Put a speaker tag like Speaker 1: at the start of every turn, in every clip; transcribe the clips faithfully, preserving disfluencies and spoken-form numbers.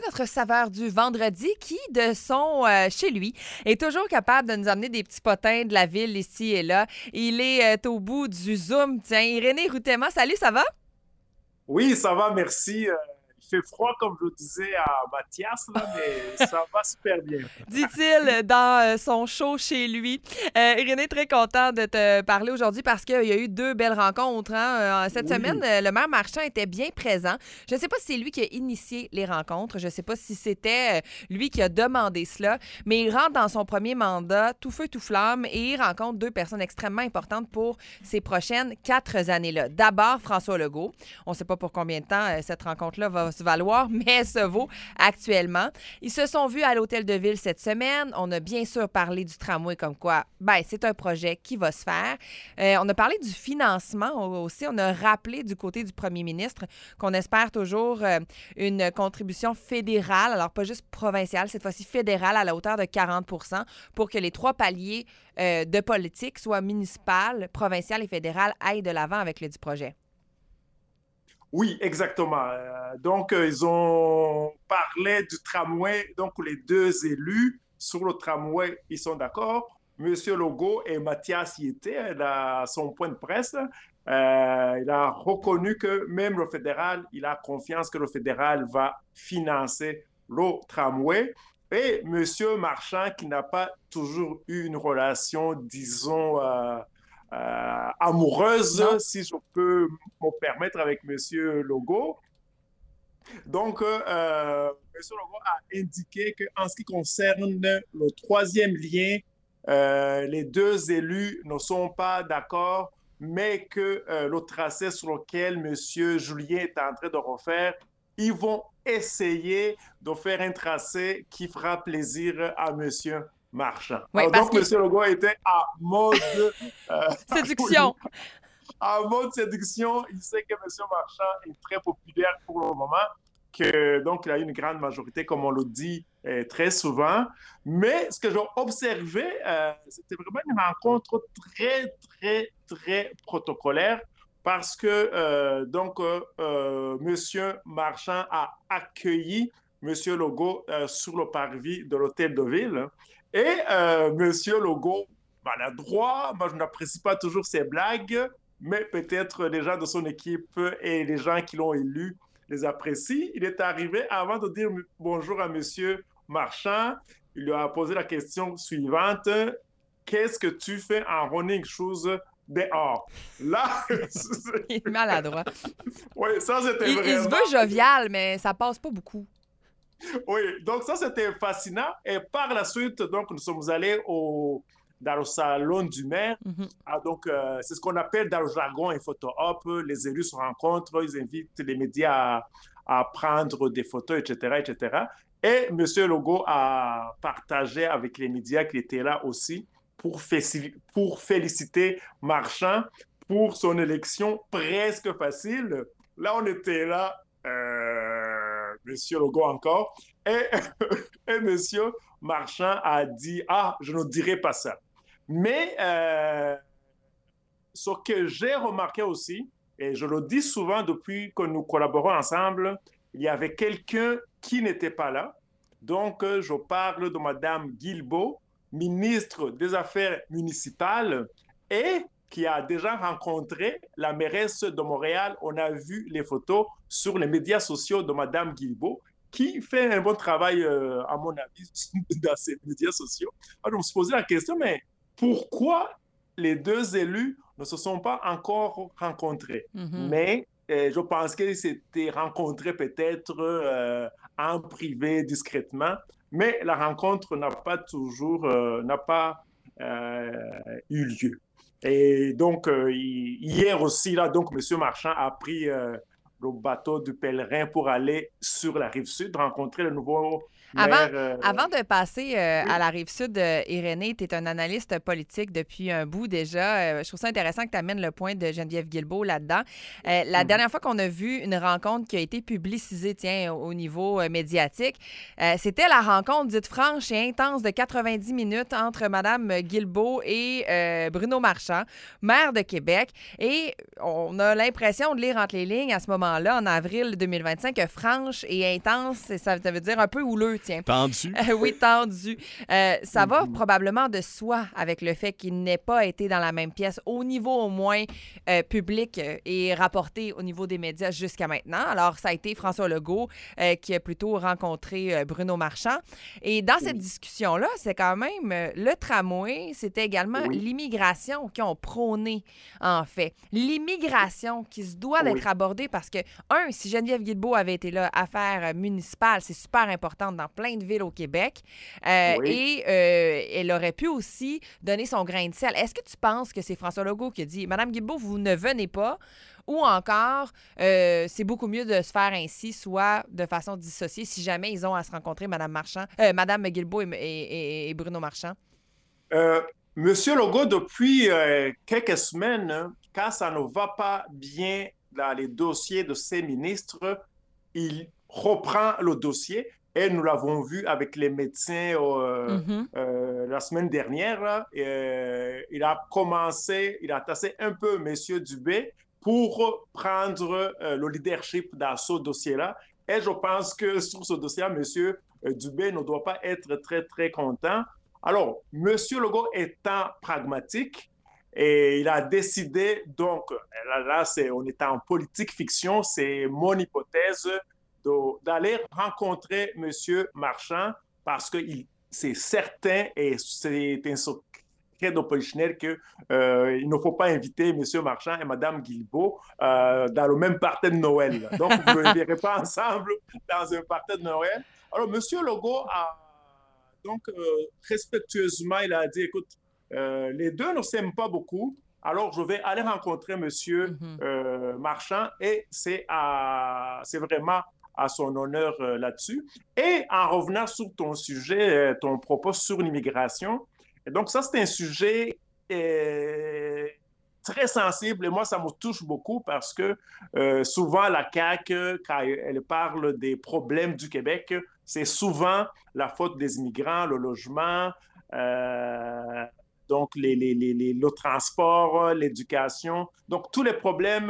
Speaker 1: notre saveur du vendredi qui, de son euh, chez lui, est toujours capable de nous amener des petits potins de la ville ici et là. Il est euh, au bout du Zoom. Tiens, Irénée Routéma, salut, ça va?
Speaker 2: Oui, ça va, merci. Euh, il fait froid, comme je le disais à Mathias, là, mais ça va super bien.
Speaker 1: Dit-il dans euh, son show chez lui. Euh, Irénée, très content de te parler aujourd'hui parce qu'il y a eu deux belles rencontres. Hein? Euh, Cette semaine,
Speaker 2: Oui,
Speaker 1: euh, le maire Marchand était bien présent. Je ne sais pas si c'est lui qui a initié les rencontres. Je ne sais pas si c'était euh, lui qui a demandé cela, mais il rentre dans son premier mandat tout feu, tout flamme et il rencontre deux personnes extrêmement importantes pour ces prochaines quatre années-là. D'abord, François Legault. On ne sait pas pour combien de temps euh, cette rencontre-là va se valoir, mais elle se vaut actuellement. Ils se sont vus à l'Hôtel de Ville cette semaine. On a bien sûr parlé du tramway comme quoi, ben, c'est un projet qui va se faire. Euh, on a parlé du financement aussi. On a rappelé du côté du premier ministre qu'on espère toujours euh, une contribution fédérale, alors pas juste provinciale, cette fois-ci fédérale à la hauteur de quarante pour cent pour que les trois paliers euh, de politique, soit municipal, provincial et fédéral, aillent de l'avant avec le dit projet.
Speaker 2: oui, exactement. Euh, donc, euh, ils ont parlé du tramway. Donc, les deux élus sur le tramway, ils sont d'accord. Monsieur Legault et Mathias y étaient à son point de presse. Euh, il a reconnu que même le fédéral, il a confiance que le fédéral va financer le tramway. Et Monsieur Marchand, qui n'a pas toujours eu une relation, disons, euh, euh, amoureuse,
Speaker 1: Non?
Speaker 2: si je peux me permettre, avec Monsieur Legault. Donc, euh, Monsieur Legault a indiqué qu'en ce qui concerne le troisième lien, euh, les deux élus ne sont pas d'accord, mais que euh, le tracé sur lequel Monsieur Julien est en train de refaire, ils vont essayer de faire un tracé qui fera plaisir à Monsieur Marchand.
Speaker 1: Oui,
Speaker 2: Alors
Speaker 1: parce
Speaker 2: donc,
Speaker 1: que
Speaker 2: Monsieur Legault était à mode, euh, oui,
Speaker 1: séduction.
Speaker 2: à mode séduction. Il sait que Monsieur Marchand est très populaire pour le moment, que donc il a une grande majorité, comme on le dit euh, très souvent. Mais ce que j'ai observé, euh, c'était vraiment une rencontre très, très, très protocolaire parce que euh, donc euh, euh, Monsieur Marchand a accueilli Monsieur Legault euh, sur le parvis de l'Hôtel de Ville. Et euh, Monsieur Legault, maladroit, moi je n'apprécie pas toujours ses blagues, mais peut-être les gens de son équipe et les gens qui l'ont élu les apprécient. Il est arrivé avant de dire bonjour à Monsieur Marchand. Il lui a posé la question suivante. Qu'est-ce que tu fais en running shoes dehors? Là,
Speaker 1: Il est maladroit.
Speaker 2: oui, ça c'était
Speaker 1: Il, il se
Speaker 2: vraiment...
Speaker 1: veut jovial, mais ça passe pas beaucoup.
Speaker 2: Oui, donc ça c'était fascinant. Et par la suite, donc nous sommes allés au, dans le salon du maire.
Speaker 1: Mhm.
Speaker 2: Ah, donc euh, c'est ce qu'on appelle dans le jargon un photo op. Les élus se rencontrent, ils invitent les médias à, à prendre des photos, et cetera, et cetera. Et M. Legault a partagé avec les médias qu'il était là aussi pour, pour féliciter Marchand pour son élection presque facile. Là, on était là. Euh, Monsieur Legault encore, et, et Monsieur Marchand a dit, ah, je ne dirai pas ça. Mais euh, ce que j'ai remarqué aussi, et je le dis souvent depuis que nous collaborons ensemble, il y avait quelqu'un qui n'était pas là. Donc, je parle de Madame Guilbeault, ministre des Affaires municipales, et qui a déjà rencontré la mairesse de Montréal. On a vu les photos sur les médias sociaux de Madame Guilbeault, qui fait un bon travail, euh, à mon avis, dans ces médias sociaux. Alors, je me suis posé la question, mais pourquoi les deux élus ne se sont pas encore rencontrés?
Speaker 1: Mhm.
Speaker 2: Mais euh, je pense qu'ils s'étaient rencontrés peut-être euh, en privé, discrètement, mais la rencontre n'a pas toujours, euh, n'a pas euh, eu lieu. Et donc, euh, hier aussi, là, donc, M. Marchand a pris euh, le bateau du pèlerin pour aller sur la rive sud, rencontrer le nouveau
Speaker 1: Avant,
Speaker 2: maire. Euh,
Speaker 1: avant de passer euh, à
Speaker 2: oui.
Speaker 1: la rive sud, euh, Irénée, tu es un analyste politique depuis un bout déjà. Euh, je trouve ça intéressant que tu amènes le point de Geneviève Guilbeault là-dedans. Euh, la
Speaker 2: Mm-hmm.
Speaker 1: dernière fois qu'on a vu une rencontre qui a été publicisée, tiens, au niveau euh, médiatique, euh, c'était la rencontre dite franche et intense de quatre-vingt-dix minutes entre Mme Guilbeault et euh, Bruno Marchand, maire de Québec. Et on a l'impression de lire entre les lignes à ce moment-là moment-là, en avril deux mille vingt-cinq, franche et intense, ça, ça veut dire un peu houleux, tiens.
Speaker 3: Tendu.
Speaker 1: Euh, oui, tendu. Euh, ça va
Speaker 2: Mhm.
Speaker 1: probablement de soi avec le fait qu'il n'ait pas été dans la même pièce, au niveau au moins euh, public euh, et rapporté au niveau des médias jusqu'à maintenant. Alors, ça a été François Legault euh, qui a plutôt rencontré euh, Bruno Marchand. Et dans cette
Speaker 2: Oui.
Speaker 1: discussion-là, c'est quand même euh, le tramway, c'était également
Speaker 2: Oui.
Speaker 1: l'immigration qui ont prôné, en fait. L'immigration qui se doit
Speaker 2: Oui.
Speaker 1: d'être abordée parce que, un, si Geneviève Guilbeault avait été là, affaires euh, municipales, c'est super important dans plein de villes au Québec. Euh,
Speaker 2: Oui.
Speaker 1: Et euh, elle aurait pu aussi donner son grain de sel. Est-ce que tu penses que c'est François Legault qui a dit « Madame Guilbeault, vous ne venez pas » ou encore euh, c'est beaucoup mieux de se faire ainsi, soit de façon dissociée, si jamais ils ont à se rencontrer, Madame Marchand, euh, Madame Guilbeault et, et- et Bruno Marchand?
Speaker 2: Euh, Monsieur Legault, depuis euh, quelques semaines, hein, quand ça ne va pas bien dans les dossiers de ses ministres, il reprend le dossier et nous l'avons vu avec les médecins euh,
Speaker 1: Mhm.
Speaker 2: euh, la semaine dernière. Là, et, euh, il a commencé, il a tassé un peu Monsieur Dubé pour prendre euh, le leadership dans ce dossier-là. Et je pense que sur ce dossier, Monsieur Dubé ne doit pas être très, très content. Alors, M. Legault étant pragmatique, et il a décidé, donc, là, là c'est, on est en politique fiction, c'est mon hypothèse, de, d'aller rencontrer M. Marchand parce que il, c'est certain et c'est un secret de polichinelle qu'il euh, ne faut pas inviter M. Marchand et Mme Guilbeault euh, dans le même party de Noël. Donc, vous ne les verrez pas ensemble dans un party de Noël. Alors, M. Legault a donc, euh, respectueusement, il a dit, écoute, euh, les deux ne s'aiment pas beaucoup, alors je vais aller rencontrer M.
Speaker 1: Mhm.
Speaker 2: Euh, Marchand et c'est, à, c'est vraiment à son honneur euh, là-dessus. Et en revenant sur ton sujet, euh, ton propos sur l'immigration, donc ça, c'est un sujet euh, très sensible et moi, ça me touche beaucoup parce que euh, souvent, la C A Q, quand elle parle des problèmes du Québec, c'est souvent la faute des immigrants, le logement, euh, donc les, les, les, les, le transport, l'éducation. Donc, tous les problèmes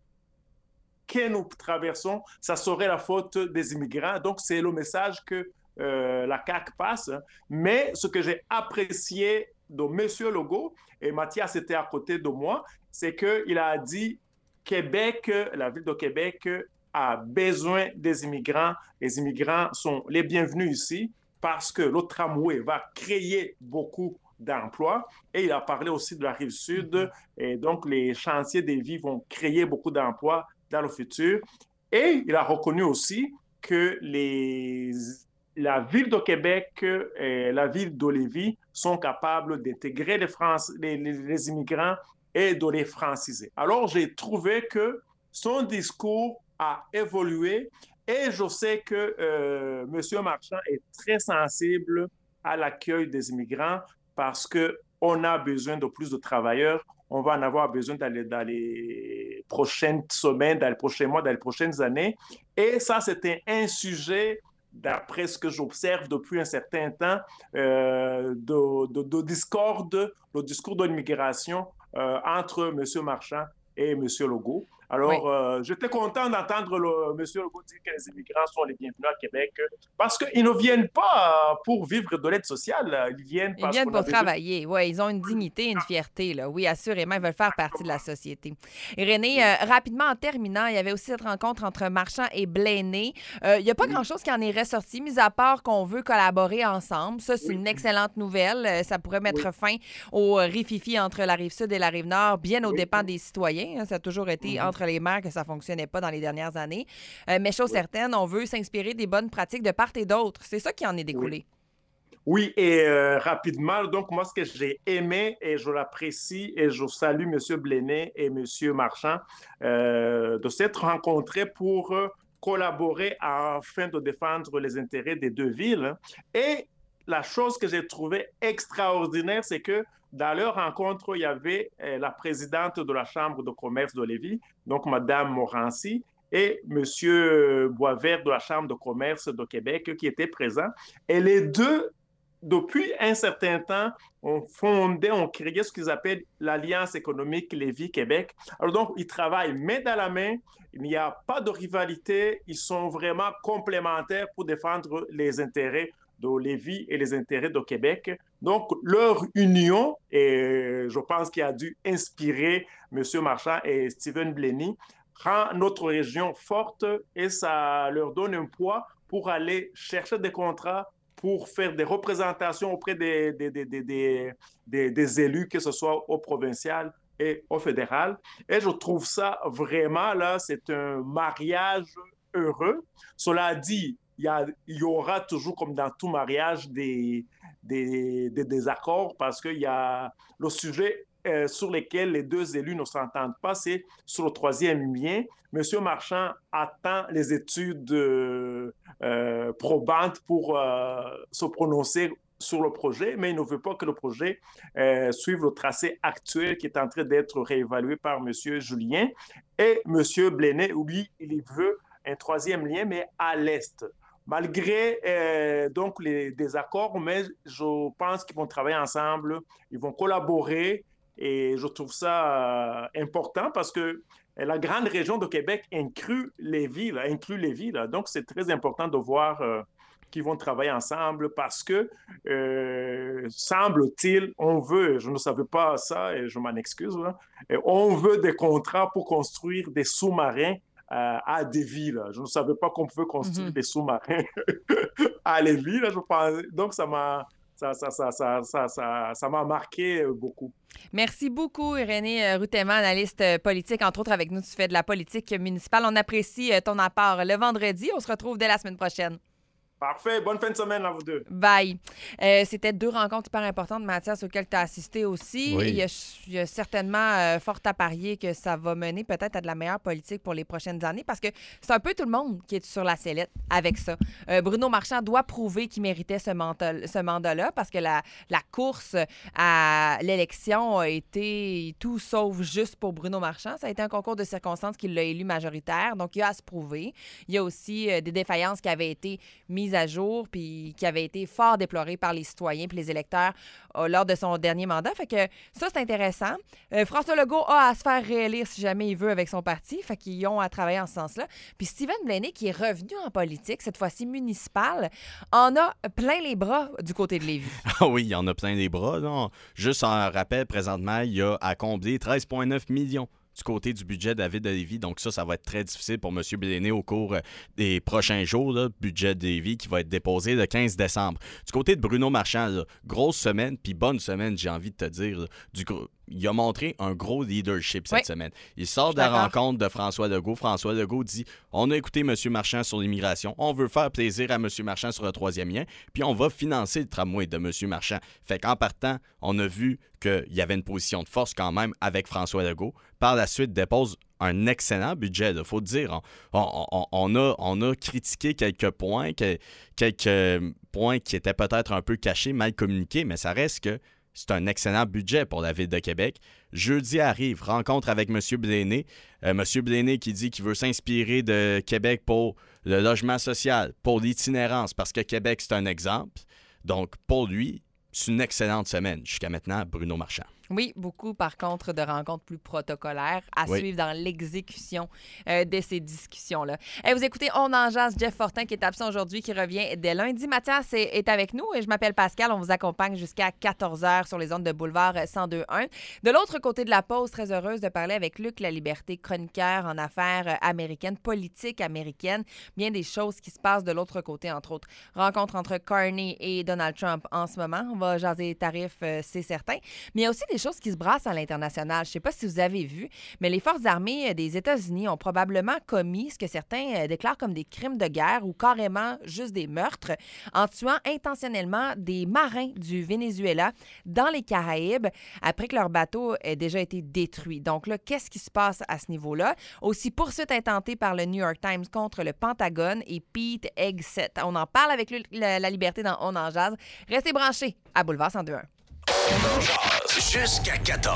Speaker 2: que nous traversons, ça serait la faute des immigrants. Donc, c'est le message que euh, la C A Q passe. Mais ce que j'ai apprécié de M. Legault, et Mathias était à côté de moi, c'est qu'il a dit Québec, la ville de Québec a besoin des immigrants. Les immigrants sont les bienvenus ici parce que le tramway va créer beaucoup d'emplois. Et il a parlé aussi de la rive sud. Mm-hmm. Et donc, les chantiers des vies vont créer beaucoup d'emplois dans le futur. Et il a reconnu aussi que les, la ville de Québec et la ville de Lévis sont capables d'intégrer les, France, les, les, les immigrants et de les franciser. Alors, j'ai trouvé que son discours a évolué et je sais que euh, M. Marchand est très sensible à l'accueil des immigrants parce qu'on a besoin de plus de travailleurs. On va en avoir besoin dans les, dans les prochaines semaines, dans les prochains mois, dans les prochaines années. Et ça, c'était un sujet, d'après ce que j'observe depuis un certain temps, euh, de, de, de discorde, le discours de l'immigration euh, entre M. Marchand et M. Legault. Alors, oui. euh, j'étais content d'entendre le, M. Legault dire que les immigrants sont les bienvenus à Québec parce qu'ils ne viennent pas pour vivre de l'aide sociale. Ils viennent,
Speaker 1: ils viennent pour travailler. Oui, ils ont une dignité, une fierté. Là. Oui, assurément, ils veulent faire partie de la société. Et René, oui. euh, rapidement, en terminant, il y avait aussi cette rencontre entre Marchand et Blaney. Euh, il n'y a pas oui. grand-chose qui en est ressorti, mis à part qu'on veut collaborer ensemble. Ça, c'est oui. une excellente nouvelle. Ça pourrait mettre oui. fin au rififi entre la Rive-Sud et la Rive-Nord, bien aux oui. dépens des citoyens. Ça a toujours été mm-hmm. entre les maires que ça ne fonctionnait pas dans les dernières années. Euh, mais chose oui. certaine, on veut s'inspirer des bonnes pratiques de part et d'autre. C'est ça qui en est découlé.
Speaker 2: Oui, oui et euh, rapidement, donc moi, ce que j'ai aimé et je l'apprécie et je salue M. Blaney et M. Marchand euh, de s'être rencontrés pour euh, collaborer afin de défendre les intérêts des deux villes. Et la chose que j'ai trouvée extraordinaire, c'est que dans leur rencontre, il y avait euh, la présidente de la Chambre de commerce de Lévis, donc Mme Morancy, et M. Boisvert de la Chambre de commerce de Québec qui étaient présents. Et les deux depuis un certain temps, on fondait, on créait ce qu'ils appellent l'Alliance économique Lévis-Québec. Alors donc, ils travaillent main dans la main, il n'y a pas de rivalité, ils sont vraiment complémentaires pour défendre les intérêts de Lévis et les intérêts de Québec. Donc, leur union, et je pense qu'il a dû inspirer M. Marchand et Steven Blaney, rend notre région forte et ça leur donne un poids pour aller chercher des contrats, pour faire des représentations auprès des, des, des, des, des, des élus, que ce soit au provincial et au fédéral. Et je trouve ça vraiment, là, c'est un mariage heureux. Cela dit, il y, a, il y aura toujours, comme dans tout mariage, des, des, des désaccords parce qu'il y a le sujet euh, sur lequel les deux élus ne s'entendent pas, c'est sur le troisième lien. Monsieur Marchand attend les études euh, euh, probantes pour euh, se prononcer sur le projet, mais il ne veut pas que le projet euh, suive le tracé actuel qui est en train d'être réévalué par monsieur Julien. Et monsieur Blaney, lui, il veut un troisième lien, mais à l'est. Malgré euh, donc les désaccords, mais je pense qu'ils vont travailler ensemble, ils vont collaborer et je trouve ça euh, important parce que la grande région de Québec inclut les villes, inclut les villes. Donc, c'est très important de voir euh, qu'ils vont travailler ensemble parce que, euh, semble-t-il, on veut, je ne savais pas ça et je m'en excuse, là, on veut des contrats pour construire des sous-marins euh, à des villes. Je ne savais pas qu'on pouvait construire mm-hmm. des sous-marins à les villes. Je pense. Donc, ça m'a... Ça, ça, ça, ça, ça, ça, ça m'a marqué beaucoup.
Speaker 1: Merci beaucoup, Irénée Routeman, analyste politique. Entre autres, avec nous, tu fais de la politique municipale. On apprécie ton apport le vendredi. On se retrouve dès la semaine prochaine.
Speaker 2: Parfait. Bonne fin de semaine à vous deux.
Speaker 1: Bye. Euh, c'était deux rencontres hyper importantes, Mathias, auxquelles tu as assisté aussi.
Speaker 3: Oui.
Speaker 1: Il y a, il y a certainement euh, fort à parier que ça va mener peut-être à de la meilleure politique pour les prochaines années parce que c'est un peu tout le monde qui est sur la sellette avec ça. Euh, Bruno Marchand doit prouver qu'il méritait ce, mandat, ce mandat-là parce que la, la course à l'élection a été tout sauf juste pour Bruno Marchand. Ça a été un concours de circonstances qui l'a élu majoritaire, donc il a à se prouver. Il y a aussi euh, des défaillances qui avaient été mises à jour puis qui avait été fort déploré par les citoyens puis les électeurs euh, lors de son dernier mandat. Fait que ça, c'est intéressant. Euh, François Legault a à se faire réélire si jamais il veut avec son parti. Fait qu'ils ont à travailler en ce sens-là. Puis Steven Blaney, qui est revenu en politique, cette fois-ci municipale, en a plein les bras du côté de Lévis.
Speaker 3: Ah oui, il y en a plein les bras. Non? Juste en rappel, présentement, il y a à combler treize virgule neuf millions du côté du budget de la ville de Lévis. Donc ça, ça va être très difficile pour M. Blaney au cours des prochains jours. Là, budget de Lévis qui va être déposé le quinze décembre. Du côté de Bruno Marchand, là, grosse semaine, puis bonne semaine, j'ai envie de te dire. Là, du gros... Il a montré un gros leadership cette oui. semaine. Il sort de la rencontre de François Legault. François Legault dit « On a écouté M. Marchand sur l'immigration. On veut faire plaisir à M. Marchand sur le troisième lien. Puis on va financer le tramway de M. Marchand. » Fait qu'en partant, on a vu qu'il y avait une position de force quand même avec François Legault. Par la suite, dépose un excellent budget, il faut le dire. On, on, on, a, on a critiqué quelques points, quelques points qui étaient peut-être un peu cachés, mal communiqués, mais ça reste que c'est un excellent budget pour la Ville de Québec. Jeudi arrive, rencontre avec M. Blaney. Euh, M. Blaney qui dit qu'il veut s'inspirer de Québec pour le logement social, pour l'itinérance, parce que Québec, c'est un exemple. Donc, pour lui, c'est une excellente semaine jusqu'à maintenant, Bruno Marchand.
Speaker 1: Oui, beaucoup, par contre, de rencontres plus protocolaires à oui. suivre dans l'exécution euh, de ces discussions-là. Et vous écoutez On en jase, Jeff Fortin qui est absent aujourd'hui, qui revient dès lundi. Mathias est, est avec nous et je m'appelle Pascal. On vous accompagne jusqu'à quatorze heures sur les ondes de Boulevard cent deux point un. De l'autre côté de la pause, très heureuse de parler avec Luc Laliberté, chroniqueur en affaires américaines, politique américaine. Bien des choses qui se passent de l'autre côté, entre autres. Rencontre entre Carney et Donald Trump en ce moment. On va jaser les tarifs, euh, c'est certain. Mais il y a aussi des choses qui se brassent à l'international. Je ne sais pas si vous avez vu, mais les forces armées des États-Unis ont probablement commis ce que certains déclarent comme des crimes de guerre ou carrément juste des meurtres en tuant intentionnellement des marins du Venezuela dans les Caraïbes après que leur bateau ait déjà été détruit. Donc là, qu'est-ce qui se passe à ce niveau-là? Aussi, poursuite intentée par le New York Times contre le Pentagone et Pete Hegseth. On en parle avec lui, la, la liberté dans On en jase. Restez branchés à Boulevard cent deux point un.
Speaker 4: On en jase jusqu'à quatorze.